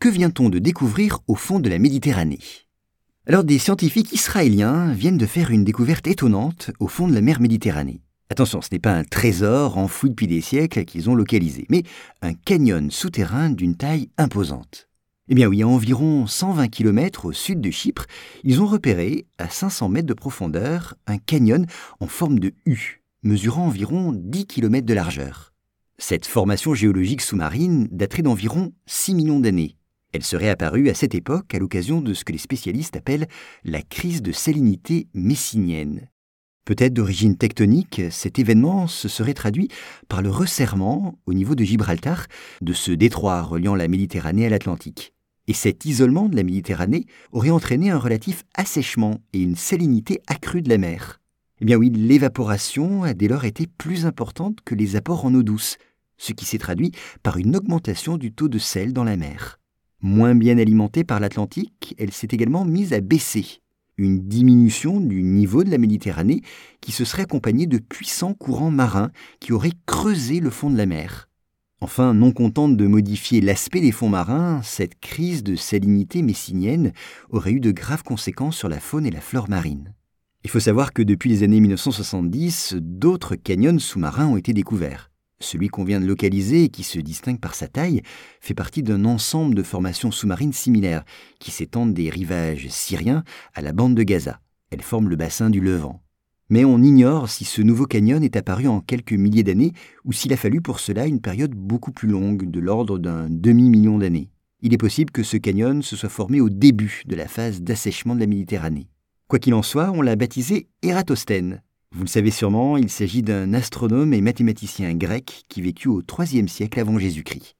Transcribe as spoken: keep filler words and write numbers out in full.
que vient-on de découvrir au fond de la Méditerranée? Alors, des scientifiques israéliens viennent de faire une découverte étonnante au fond de la mer Méditerranée. Attention, ce n'est pas un trésor enfoui depuis des siècles qu'ils ont localisé, mais un canyon souterrain d'une taille imposante. Eh bien oui, à environ cent vingt kilomètres au sud de Chypre, ils ont repéré, à cinq cents mètres de profondeur, un canyon en forme de U, mesurant environ dix kilomètres de largeur. Cette formation géologique sous-marine daterait d'environ six millions d'années. Elle serait apparue à cette époque à l'occasion de ce que les spécialistes appellent la crise de salinité messinienne. Peut-être d'origine tectonique, cet événement se serait traduit par le resserrement, au niveau de Gibraltar, de ce détroit reliant la Méditerranée à l'Atlantique. Et cet isolement de la Méditerranée aurait entraîné un relatif assèchement et une salinité accrue de la mer. Eh bien oui, l'évaporation a dès lors été plus importante que les apports en eau douce, ce qui s'est traduit par une augmentation du taux de sel dans la mer. Moins bien alimentée par l'Atlantique, elle s'est également mise à baisser. Une diminution du niveau de la Méditerranée qui se serait accompagnée de puissants courants marins qui auraient creusé le fond de la mer. Enfin, non contente de modifier l'aspect des fonds marins, cette crise de salinité messinienne aurait eu de graves conséquences sur la faune et la flore marine. Il faut savoir que depuis les années mille neuf cent soixante-dix, d'autres canyons sous-marins ont été découverts. Celui qu'on vient de localiser et qui se distingue par sa taille fait partie d'un ensemble de formations sous-marines similaires qui s'étendent des rivages syriens à la bande de Gaza. Elles forment le bassin du Levant. Mais on ignore si ce nouveau canyon est apparu en quelques milliers d'années ou s'il a fallu pour cela une période beaucoup plus longue, de l'ordre d'un demi-million d'années. Il est possible que ce canyon se soit formé au début de la phase d'assèchement de la Méditerranée. Quoi qu'il en soit, on l'a baptisé Ératosthène. Vous le savez sûrement, il s'agit d'un astronome et mathématicien grec qui vécut au troisième siècle avant Jésus-Christ.